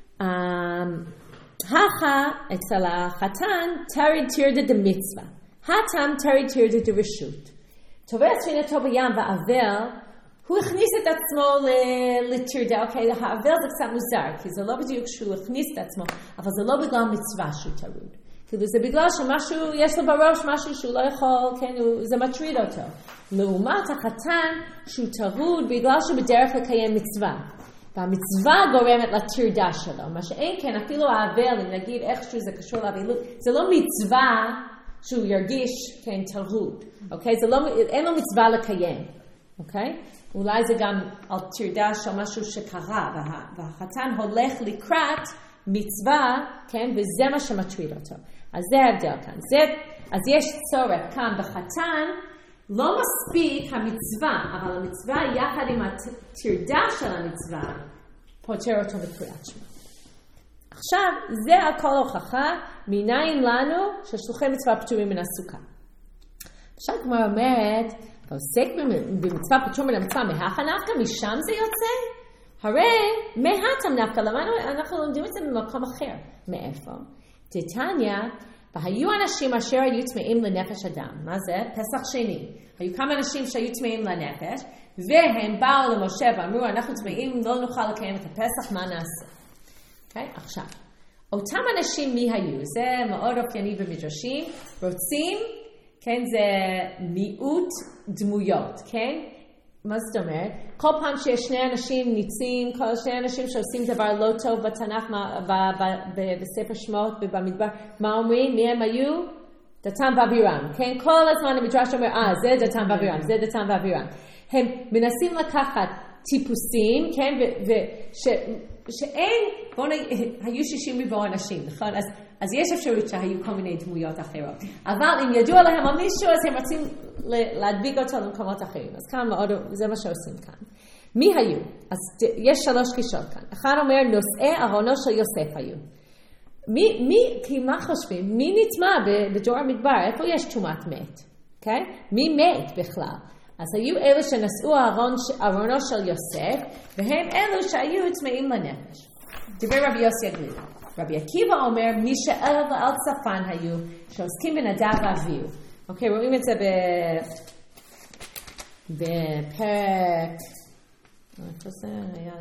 הכה אצל החתן תריד תירדה דמצווה, התם תריד תירדה דרשות. טובע ספינתו בים ואבל הוא הכניס את עצמו לטרדה, אוקיי, האבל זה קצת מוזר, כי זה לא בדיוק שהוא הכניס את עצמו, אבל זה לא בגלל מצווה שהוא טרוד. כאילו זה בגלל שמשהו, יש לו בראש משהו שהוא לא יכול, כן, זה מטריד אותו. לעומת החתן שהוא טרוד בגלל שהוא בדרך לקיים מצווה. והמצווה גורמת לטרדה שלו, מה שאין כן, אפילו האבל, אם נגיד איכשהו זה קשור לאבלות, זה לא מצווה שהוא ירגיש, כן, טרוד, אוקיי? זה לא, אין לו מצווה לקיים, אוקיי? אולי זה גם על טרדה של משהו שקרה, וה, והחתן הולך לקראת מצווה, כן, וזה מה שמטריד אותו. אז זה ההבדל כאן. זה, אז יש צורך כאן בחתן, לא מספיק המצווה, אבל המצווה יחד עם הטרדה של המצווה, פותר אותו בקריאת שמע. עכשיו, זה הכל הוכחה, מניין לנו ששלוחי מצווה פטורים מן הסוכה. עכשיו כמו אומרת, העוסק במצווה פטור מן המצווה, מהכה נפקא, משם זה יוצא? הרי מהתם נפקא, למה אנחנו לומדים את זה במקום אחר? מאיפה? תתניא, והיו אנשים אשר היו טמאים לנפש אדם. מה זה? פסח שני. היו כמה אנשים שהיו טמאים לנפש, והם באו למשה ואמרו, אנחנו טמאים, לא נוכל לקיים את הפסח, מה נעשה? Okay? עכשיו, אותם אנשים מי היו? זה מאוד אופייני במדרשים, רוצים, כן, זה מיעוט דמויות, כן? מה זאת אומרת? כל פעם שיש שני אנשים ניצים, כל שני אנשים שעושים דבר לא טוב בתנ"ך, בספר שמות ובמדבר, מה אומרים? מי הם היו? דתן ואבירם, כן? כל הזמן המדרש אומר, אה, זה דתן ואבירם, זה דתן ואבירם. הם מנסים לקחת טיפוסים, כן? ושאין, בואו נגיד, היו שישים ריבוע אנשים, נכון? אז, אז יש אפשרות שהיו כל מיני דמויות אחרות. אבל אם ידוע להם על מישהו, אז הם רוצים להדביק אותו למקומות אחרים. אז כאן מאוד, זה מה שעושים כאן. מי היו? אז יש שלוש גישות כאן. אחד אומר, נושאי ארונו של יוסף היו. מי, מי, כי מה חושבים? מי נטמע בדור המדבר? איפה יש תרומת מת? Okay? מי מת בכלל? אז היו אלו שנשאו ארון, ארונו של יוסף, והם אלו שהיו טמאים לנפש. דברי רבי יוסי הגלילי. רבי עקיבא אומר, מי שאל ועל צפן היו, שעוסקים בנדב ואביהו. אוקיי, רואים את זה בפרק, איפה זה? היה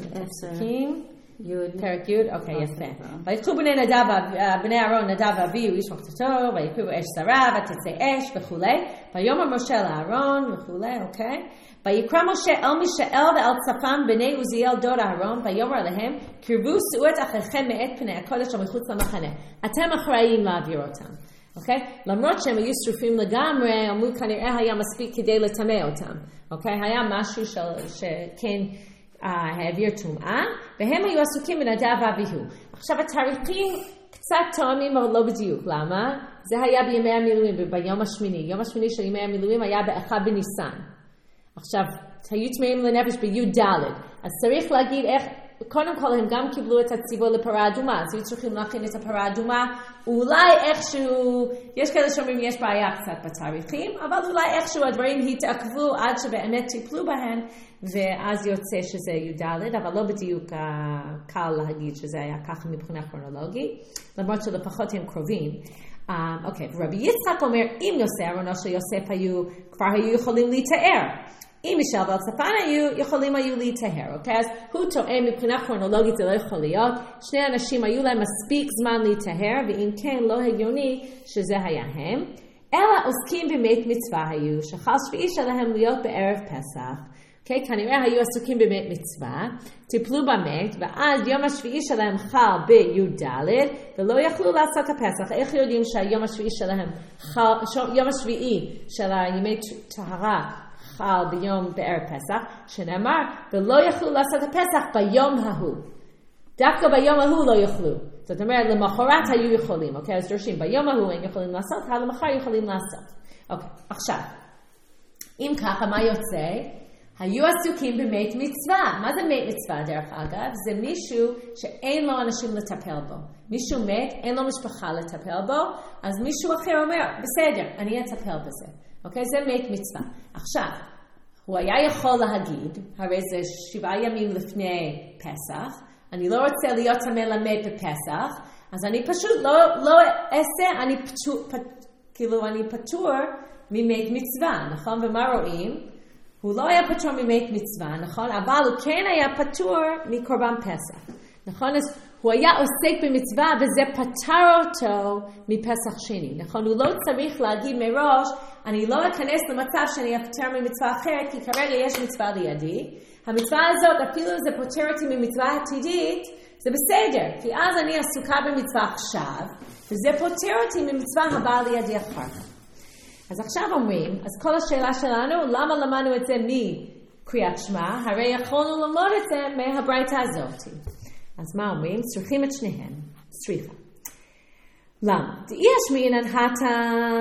עסקים. פרק י', אוקיי, יפה. ויקחו בני נדב, בני אהרון נדב ואביהו, איש מחתתו, ויקחו אש שרה, ותצא אש וכו'. ויאמר משה לאהרון וכו', אוקיי. ויקרא משה אל מישאל ואל צפן בני עוזיאל דוד אהרון, ויאמר להם, קרבו שאו את אחיכם מאת פני הקודש ומחוץ למחנה. אתם אחראים להעביר אותם. אוקיי? למרות שהם היו שרופים לגמרי, אמרו כנראה היה מספיק כדי לטמא אותם. אוקיי? היה משהו שכן העביר טומאה, והם היו עסוקים בנדב ואביהו. עכשיו התאריכים קצת תואמים אבל לא בדיוק. למה? זה היה בימי המילואים, ביום השמיני. יום השמיני של ימי המילואים היה באחד בניסן. עכשיו, היו טמאים לנפש בי"ד. אז צריך להגיד איך, קודם כל הם גם קיבלו את הציווי לפרה אדומה, אז היו צריכים להכין את הפרה אדומה, אולי איכשהו, יש כאלה שאומרים יש בעיה קצת בתאריכים, אבל אולי איכשהו הדברים התעכבו עד שבאמת טיפלו בהן, ואז יוצא שזה י"ד, אבל לא בדיוק קל להגיד שזה היה ככה מבחינה כרונולוגית, למרות שלפחות הם קרובים. אוקיי, רבי יצחק אומר, אם יוסף ארונו של יוסף היו, כבר היו יכולים להתאר. אם מישאל ואל צפן היו, יכולים היו להתאר, אוקיי? אז הוא טוען מבחינה כרונולוגית זה לא יכול להיות. שני אנשים היו להם מספיק זמן להתאר, ואם כן לא הגיוני שזה היה הם. אלא עוסקים במת מצווה היו, שחל שביעי שלהם להיות בערב פסח. אוקיי? כנראה היו עסוקים במת מצווה, טיפלו במת, ואז יום השביעי שלהם חל בי"ד, ולא יכלו לעשות הפסח. איך יודעים שהיום השביעי שלהם חל, יום השביעי של הימי טהרה, חל ביום בערב פסח, שנאמר, ולא יכלו לעשות הפסח ביום ההוא. דווקא ביום ההוא לא יכלו. זאת אומרת, למחרת היו יכולים, אוקיי? אז דורשים, ביום ההוא הם יכולים לעשות, אבל למחר יכולים לעשות. אוקיי, עכשיו, אם ככה, מה יוצא? היו עסוקים במת מצווה. מה זה מת מצווה, דרך אגב? זה מישהו שאין לו אנשים לטפל בו. מישהו מת, אין לו משפחה לטפל בו, אז מישהו אחר אומר, בסדר, אני אטפל בזה. אוקיי? זה מת מצווה. עכשיו, הוא היה יכול להגיד, הרי זה שבעה ימים לפני פסח, אני לא רוצה להיות טמא למת בפסח, אז אני פשוט לא, לא אעשה, אני פטור, פט, כאילו אני פטור ממת מצווה, נכון? ומה רואים? הוא לא היה פטור ממית מצווה, נכון? אבל הוא כן היה פטור מקורבן פסח. נכון? אז הוא היה עוסק במצווה וזה פטר אותו מפסח שני. נכון? הוא לא צריך להגיד מראש, אני לא אכנס למצב שאני אפטר ממצווה אחרת, כי כרגע יש מצווה לידי. המצווה הזאת, אפילו זה פוטר אותי ממצווה עתידית, זה בסדר, כי אז אני עסוקה במצווה עכשיו, וזה פוטר אותי ממצווה הבאה לידי אחר כך. אז עכשיו אומרים, אז כל השאלה שלנו, למה למדנו את זה מקריאת שמע? הרי יכולנו ללמוד את זה מהברייתא הזאת. אז מה אומרים? צריכים את שניהם. צריכה. למה? יש מעינן התן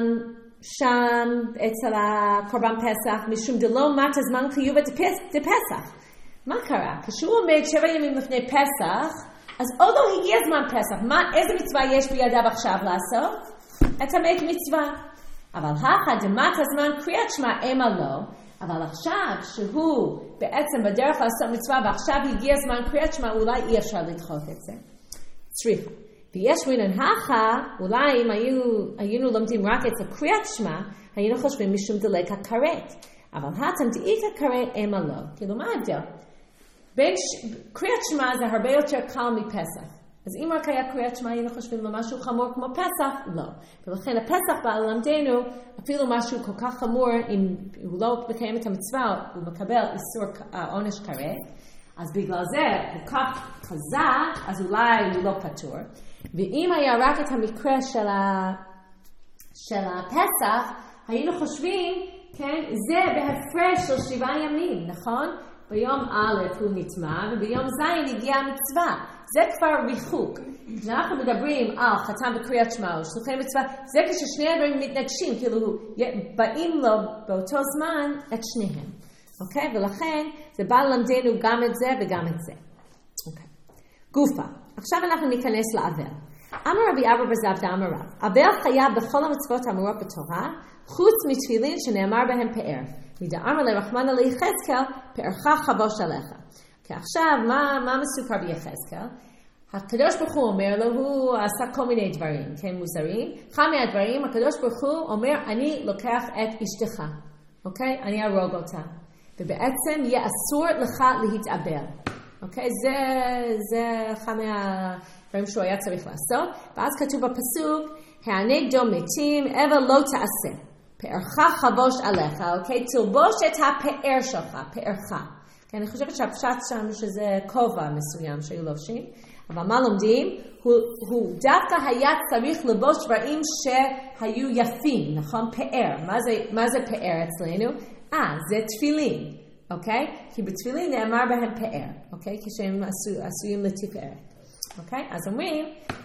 שם אצל הקורבן פסח, משום דלא מטה זמן חיובה דפסח. מה קרה? כשהוא עומד שבע ימים לפני פסח, אז עוד לא הגיע זמן פסח. מה, איזה מצווה יש בידיו עכשיו לעשות? את המת מצווה. אבל הכא דמטה זמן קריאת שמע אמה לא, אבל עכשיו שהוא בעצם בדרך לעשות מצווה ועכשיו הגיע זמן קריאת שמע, אולי אי אפשר לדחות את זה. צריכה. ויש מינן הכא, אולי אם היינו, היינו לומדים רק את הקריאת שמע, היינו חושבים משום דלק הכרת. אבל התם דאית הכרת אמה לא. כאילו מה ההבדל? בין ש... קריאת שמע זה הרבה יותר קל מפסח. אז אם רק היה קריאת שמע, היינו חושבים למשהו חמור כמו פסח? לא. ולכן הפסח בא ללמדנו, אפילו משהו כל כך חמור, אם הוא לא מקיים את המצווה, הוא מקבל איסור עונש כרת. אז בגלל זה, הוא כך חזק, אז אולי הוא לא פטור. ואם היה רק את המקרה של, ה... של הפסח, היינו חושבים, כן, זה בהפרש של שבעה ימים, נכון? ביום א' הוא נטמע, וביום ז' הגיע המצווה. זה כבר ריחוק. כשאנחנו מדברים על חתם בקריאת שמע או שלוחי מצווה, זה כששני הדברים מתנגשים, כאילו באים לו באותו זמן את שניהם. אוקיי? ולכן זה בא ללמדנו גם את זה וגם את זה. אוקיי. גופה. עכשיו אנחנו ניכנס לאבל. אמר רבי אבא בר זבדא אמר רב, אבל חייב בכל המצוות האמורות בתורה, חוץ מתפילין שנאמר בהם פאר. מדאמר לרחמנא ליחזקאל, פארך חבוש עליך. כי עכשיו, מה, מה מסופר ביחזקאל? הקדוש ברוך הוא אומר לו, הוא עשה כל מיני דברים, כן, מוזרים. אחד מהדברים, הקדוש ברוך הוא אומר, אני לוקח את אשתך, אוקיי? אני ארוג אותה. ובעצם יהיה אסור לך להתאבל. אוקיי? זה, זה אחד מהדברים שהוא היה צריך לעשות. ואז כתוב בפסוק, הענק דום מתים, אבל לא תעשה. פארך חבוש עליך, אוקיי? תלבוש את הפאר שלך, פארך. כן, אני חושבת שהפשט שם שזה כובע מסוים שהיו לובשים. אבל מה לומדים? הוא, הוא דווקא היה צריך לבוש דברים שהיו יפים, נכון? פאר. מה זה, מה זה פאר אצלנו? אה, זה תפילין, אוקיי? כי בתפילין נאמר בהם פאר, אוקיי? כשהם עשו, עשויים לתפארת. אוקיי? אז אומרים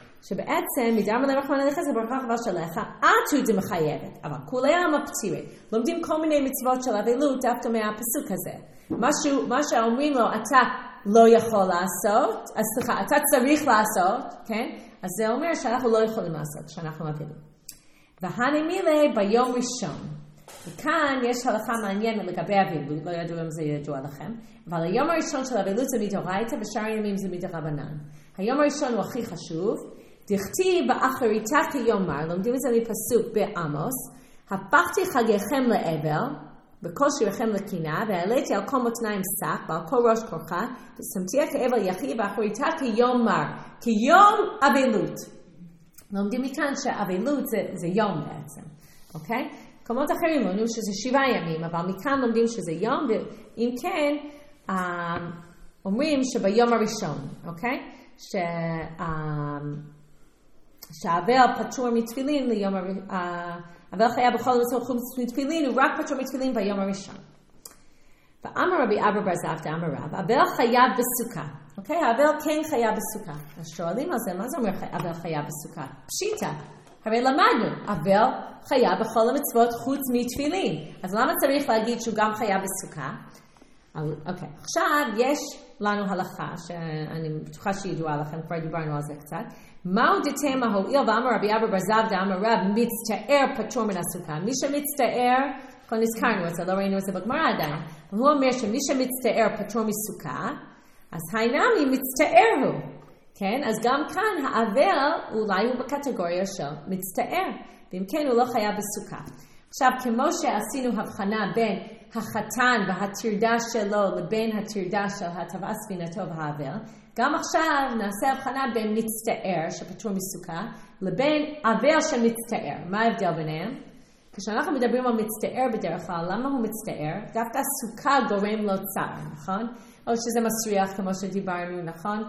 שבעצם מדאמר לרחמנא ליחזקאל פארך חבוש עליך, עד זה מחייבת, אבל כולי עלמא פטירין. לומדים כל מיני מצוות של אבלות דווקא מהפסוק הזה. משהו, מה שאומרים לו, אתה לא יכול לעשות, אז סליחה, אתה צריך לעשות, כן? אז זה אומר שאנחנו לא יכולים לעשות, שאנחנו אבלים. והנמילה ביום ראשון. וכאן יש הלכה מעניינת לגבי אבלות, לא ידעו אם זה ידוע לכם, אבל היום הראשון של אבלות זה מדאורייתא, ושאר הימים זה מדרבנן. היום הראשון הוא הכי חשוב, דכתיב באחריתה כיומר, לומדים את זה מפסוק בעמוס, הפכתי חגיכם לאבל, בכל שירכם לקינה, והעליתי על כל מותניים שק, ועל כל ראש כורחה, ושמתיה כאבל יחי, ואחריתה כיומר, כיום אבלות. לומדים מכאן שאבלות זה, זה יום בעצם, אוקיי? מקומות אחרים לומדים שזה שבעה ימים, אבל מכאן לומדים שזה יום, ואם כן, אומרים שביום הראשון, אוקיי? ש... שהאבל פטור מתפילין ליום הראשון, אבל חייב בכל מצוות חוץ מתפילין, הוא רק פטור מתפילין ביום הראשון. ואמר רבי אבא בר זבדא אמר רב, אבל חייב בסוכה. אוקיי? אבל כן חייב בסוכה. אז שואלים על זה, מה זה אומר אבל חייב בסוכה? פשיטה. הרי למדנו, אבל חייב בכל המצוות חוץ מתפילין. אז למה צריך להגיד שהוא גם חייב בסוכה? אוקיי, עכשיו יש לנו הלכה, שאני בטוחה שידועה לכם, כבר דיברנו על זה קצת. מהו דתמה הועיל ואמר רבי אבא בר זבדא אמר רב, מצטער פטור מן הסוכה. מי שמצטער, כבר נזכרנו את זה, לא ראינו את זה בגמרא עדיין. הוא אומר שמי שמצטער פטור מסוכה, אז היינמי מצטער הוא. כן? אז גם כאן האבל אולי הוא בקטגוריה של מצטער, ואם כן הוא לא חייב בסוכה. עכשיו, כמו שעשינו הבחנה בין החתן והטרדה שלו לבין הטרדה של הטבעה ספינתו והאבל, גם עכשיו נעשה הבחנה בין מצטער שפטור מסוכה לבין אבל שמצטער. מה ההבדל ביניהם? כשאנחנו מדברים על מצטער בדרך כלל, למה הוא מצטער? דווקא סוכה גורם לו צער, נכון? או שזה מסריח כמו שדיברנו, נכון?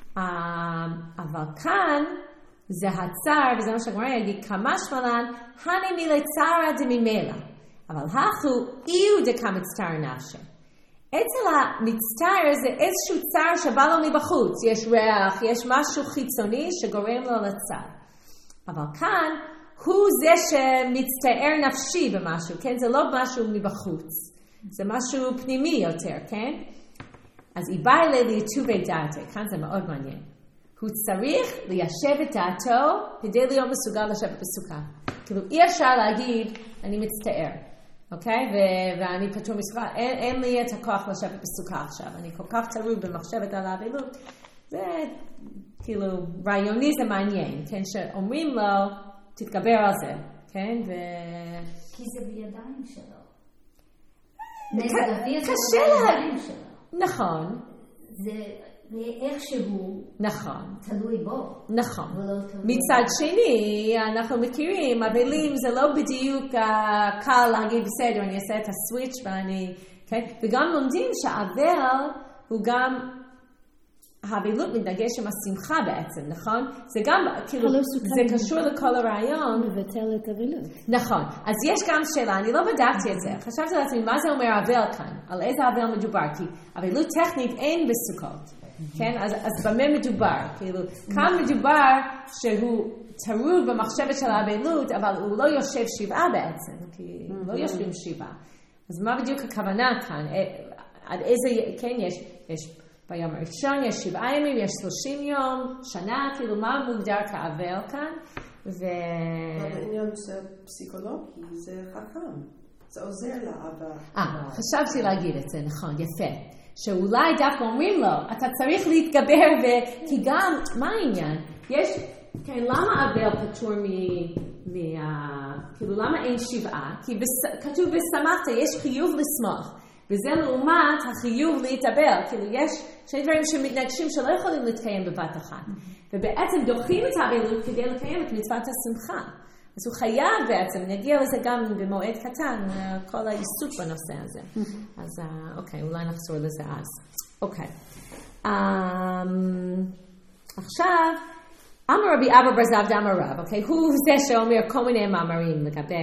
אבל כאן זה הצער, וזה מה שהגמרא יגיד, כמשמע לן, הני מלצערא דממילא. אבל הכו איהו דקא מצטער נפשי. אצל המצטער זה איזשהו צער שבא לו מבחוץ. יש ריח, יש משהו חיצוני שגורם לו לצער. אבל כאן הוא זה שמצטער נפשי במשהו, כן? זה לא משהו מבחוץ. זה משהו פנימי יותר, כן? אז היא באה אלי ליטובי דעתי. כאן זה מאוד מעניין. הוא צריך ליישב את דעתו כדי להיות מסוגל לשבת בסוכה. כאילו אי אפשר להגיד, אני מצטער. אוקיי? ו- ואני פטור מסוכה, אין, אין לי את הכוח לשבת בסוכה עכשיו. אני כל כך תלוי במחשבת על האבלות. זה כאילו, רעיוני זה מעניין, כן? שאומרים לו, תתגבר על זה, כן? ו... כי זה בידיים שלו. מזג אוויר זה בידיים שלו. נכון. זה איכשהו נכון. תלוי בו. נכון. מצד שני, אנחנו מכירים, אבלים זה לא בדיוק uh, קל להגיד בסדר, אני אעשה את הסוויץ' ואני, כן? וגם לומדים שהאבל הוא גם, האבלות מתנגש עם השמחה בעצם, נכון? זה גם, כאילו, זה קשור לכל הרעיון. מבטל את אבלות. נכון. אז יש גם שאלה, אני לא בדקתי את זה. חשבתי לעצמי, מה זה אומר אבל כאן? על איזה אבל מדובר? כי אבלות טכנית אין בסוכות. כן? אז, אז במה מדובר? כאילו, כאן מדובר שהוא טרוד במחשבת של האבלות, אבל הוא לא יושב שבעה בעצם, כי לא יושבים שבעה. אז מה בדיוק הכוונה כאן? עד איזה, כן, יש, יש ביום הראשון, יש שבעה ימים, יש שלושים יום, שנה, כאילו, מה מוגדר כאבל כאן? ו... בעניין של פסיכולוגי, זה חכם. זה עוזר לאבא. אה, חשבתי להגיד את זה, נכון, יפה. שאולי דווקא אומרים לו, אתה צריך להתגבר, ו... כי גם, מה העניין? יש, כן, למה אבל פטור מ... מ... כאילו, למה אין שבעה? כי בס... כתוב בשמחת, יש חיוב לשמוח. וזה לעומת החיוב להתאבל. כאילו, יש שני דברים שמתנגשים שלא יכולים להתקיים בבת אחת. ובעצם דוחים את האבלות כדי לקיים את מצוות השמחה. אז הוא חייב בעצם, נגיע לזה גם במועד קטן, כל העיסוק בנושא הזה. אז אוקיי, אולי נחזור לזה אז. אוקיי. עכשיו, אמר רבי אבא בר זבדא אמר רב, אוקיי? הוא זה שאומר כל מיני מאמרים לגבי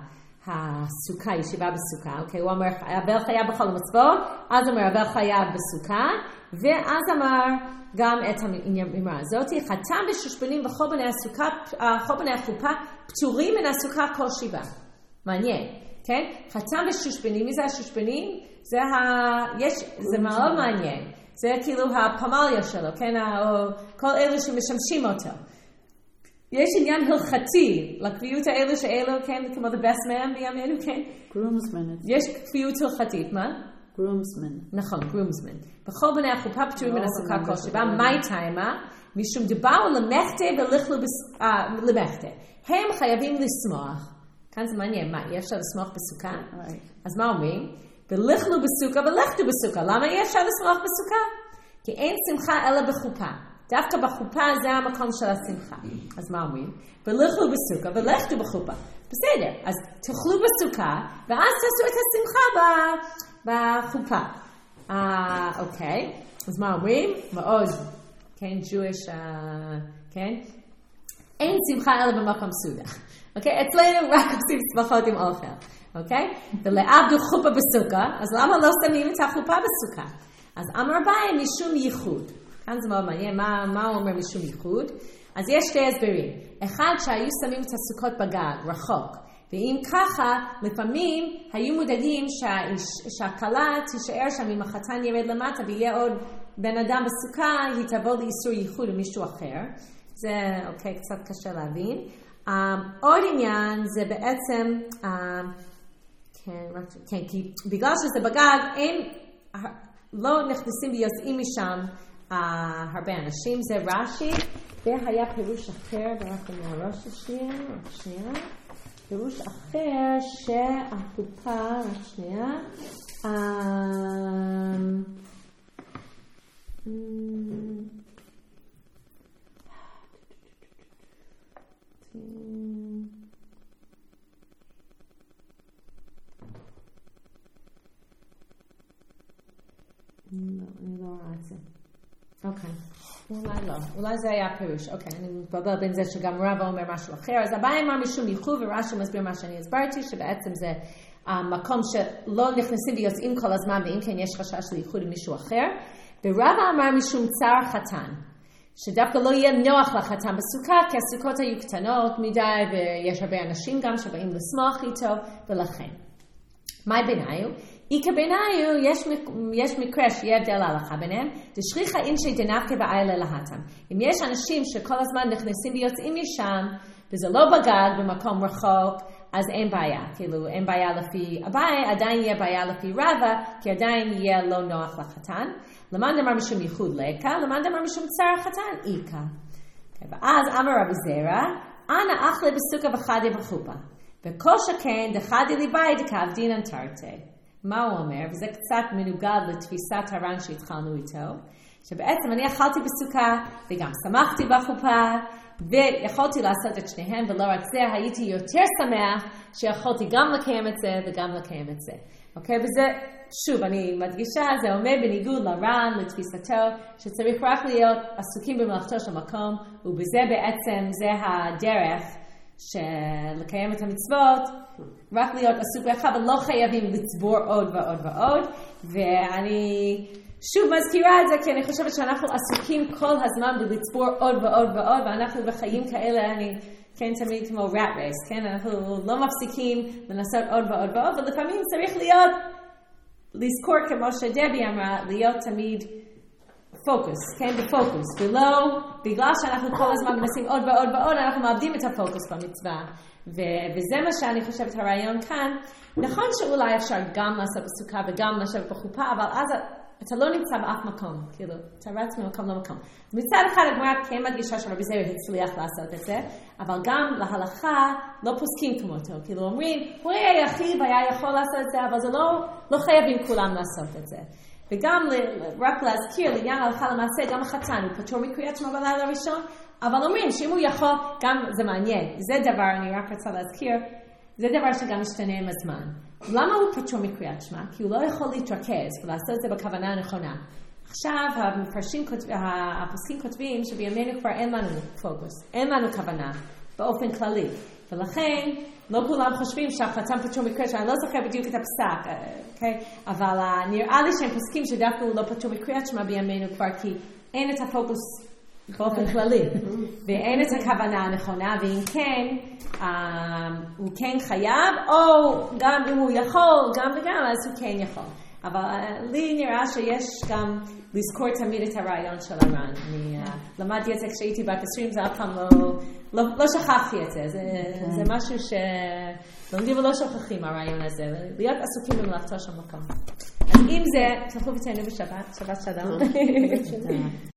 הסוכה, ישיבה בסוכה, אוקיי? הוא אומר, אבל חייב בכל המצוות, אז אומר, אבל חייב בסוכה, ואז אמר גם את האמרה הזאת, חתם ושושבנים בכל בני הסוכה, כל בני החופה, פטורים מן הסוכה כל שבעה. מעניין, כן? חתם ושושבנים, מי זה השושבנים? זה ה... יש... זה מאוד מעניין. זה כאילו הפמליה שלו, כן? או כל אלה שמשמשים אותו. יש עניין הלכתי לקביעות האלה שאלו, כן? כמו the best man בימינו, כן? groomsmen. יש קביעות הלכתית, מה? groomsmen. נכון, groomsmen. בכל בני החופה פטורים מן הסוכה כל שבעה. מהי טיימה? משום דבאו למחתה ולכלו למחתה. הם חייבים לשמוח. כאן זה מעניין, מה, אי אפשר לשמוח בסוכה? אז מה אומרים? ולכלו בסוכה ולכתו בסוכה. למה אי אפשר לשמוח בסוכה? כי אין שמחה אלא בחופה. דווקא בחופה זה המקום של השמחה. אז מה אומרים? ולכלו בסוכה ולכתו בחופה. בסדר, אז תאכלו בסוכה, ואז תעשו את השמחה בחופה. אה, אוקיי. אז מה אומרים? מאוד, כן, Jewish, כן? אין שמחה אלא במקום סעודה. אוקיי? אצלנו רק עושים שמחות עם אוכל. אוקיי? ולעבדו חופה בסוכה, אז למה לא שמים את החופה בסוכה? אז אמר ביי משום ייחוד. כאן זה מאוד מעניין, מה, מה הוא אומר משום ייחוד? אז יש שתי הסברים. אחד, שהיו שמים את הסוכות בגג, רחוק. ואם ככה, לפעמים היו מודאגים שהכלה תישאר שם אם החתן ירד למטה ויהיה עוד בן אדם בסוכה, היא תבוא לאיסור ייחוד למישהו אחר. זה, אוקיי, קצת קשה להבין. Um, עוד עניין זה בעצם, um, כן, כן, כי בגלל שזה בגג, אין, לא נכנסים ויוצאים משם uh, הרבה אנשים, זה רש"י, והיה פירוש אחר, ואנחנו מהראש השנייה, שנייה. פירוש אחר שהחופה, רק שנייה, לא, אני לא רואה את זה. אוקיי, אולי לא, אולי זה היה פירוש, אוקיי, אני מתבלבל בין זה שגם רבא אומר משהו אחר, אז הבא אמר משום ייחוד ורש"י מסביר מה שאני הסברתי, שבעצם זה המקום שלא נכנסים ויוצאים כל הזמן, ואם כן יש חשש לייחוד עם מישהו אחר, ורבא אמר משום צער חתן, שדווקא לא יהיה נוח לחתן בסוכה, כי הסוכות היו קטנות מדי, ויש הרבה אנשים גם שבאים לשמוח איתו, ולכן. מה ביניו? איקה ביניו, יש, יש מקרה שיהיה הבדל ההלכה ביניהם, דשריכה אינשי דנפקה בעילה להתם. אם יש אנשים שכל הזמן נכנסים ויוצאים משם, וזה לא בגד במקום רחוק, אז אין בעיה. כאילו, אין בעיה לפי הבעיה, עדיין יהיה בעיה לפי רבא, כי עדיין יהיה לא נוח לחתן. למען דבר משום ייחוד לקה, למען דבר משום צער חתן, איקה. ואז אמר רבי זרע, אנא אחלה בסוכה וחדי בחופה. וכל שכן דחדי ליבי דכעבדין אנטרתי. מה הוא אומר? וזה קצת מנוגד לתפיסת הר"ן שהתחלנו איתו, שבעצם אני אכלתי בסוכה וגם שמחתי בחופה, ויכולתי לעשות את שניהם, ולא רק זה, הייתי יותר שמח שיכולתי גם לקיים את זה וגם לקיים את זה. אוקיי? וזה, שוב, אני מדגישה, זה אומר בניגוד לר"ן, לתפיסתו, שצריך רק להיות עסוקים במלאכתו של מקום, ובזה בעצם זה הדרך של לקיים את המצוות, רק להיות עסוק באחד, אבל לא חייבים לצבור עוד ועוד ועוד. ואני שוב מזכירה את זה, כי אני חושבת שאנחנו עסוקים כל הזמן בלצבור עוד ועוד ועוד, ואנחנו בחיים כאלה, אני כן תמיד כמו rat race, כן? אנחנו לא מפסיקים לנסות עוד ועוד ועוד, ולפעמים צריך להיות, לזכור כמו שדבי אמרה, להיות תמיד פוקוס, כן? בפוקוס, ולא, בגלל שאנחנו כל הזמן מנסים עוד ועוד ועוד, אנחנו מאבדים את הפוקוס במצווה. ו- וזה מה שאני חושבת הרעיון כאן. נכון שאולי אפשר גם לעשות בסוכה וגם לשבת בחופה, אבל אז אתה לא נמצא באף מקום, כאילו, אתה רץ ממקום למקום. מצד אחד הגמרא כן מדגישה שרבי זרע הצליח לעשות את זה, אבל גם להלכה לא פוסקים כמותו, כאילו אומרים, הוא היה יחיד והיה יכול לעשות את זה, אבל זה לא, לא חייבים כולם לעשות את זה. וגם רק להזכיר, לעניין ההלכה למעשה, גם החתן הוא פטור מקריאת שמע בלילה הראשון, אבל אומרים שאם הוא יכול, גם זה מעניין, זה דבר, אני רק רוצה להזכיר, זה דבר שגם משתנה עם הזמן. למה הוא פטור מקריאת שמע? כי הוא לא יכול להתרכז ולעשות את זה בכוונה הנכונה. עכשיו המפרשים, הפוסקים כותבים שבימינו כבר אין לנו פוקוס, אין לנו כוונה באופן כללי. ולכן לא כולם חושבים שהחתן פטור מקריאת שמע, אני לא זוכר בדיוק את הפסק, okay? אבל נראה לי שהם פוסקים שדווקא הוא לא פטור מקריאת שמע בימינו כבר, כי אין את הפוקוס באופן כללי, ואין את הכוונה הנכונה, ואם כן, הוא כן חייב, או גם אם הוא יכול, גם וגם, אז הוא כן יכול. אבל לי נראה שיש גם לזכור תמיד את הרעיון של הר"ן. אני למדתי את זה כשהייתי בת עשרים, זה אף פעם לא שכחתי את זה. זה משהו שלומדים ולא שוכחים הרעיון הזה, להיות עסוקים במלאכתו של מקום. אז אם זה, תלכו ותהנו בשבת, שבת שלום.